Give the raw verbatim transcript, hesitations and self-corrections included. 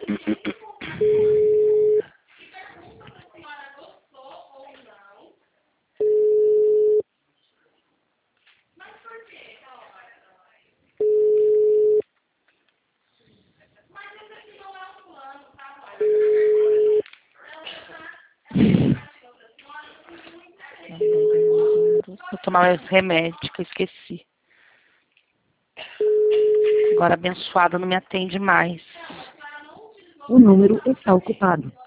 Vou tomar esse remédio que eu esqueci. Agora abençoada não me atende mais. O número está ocupado.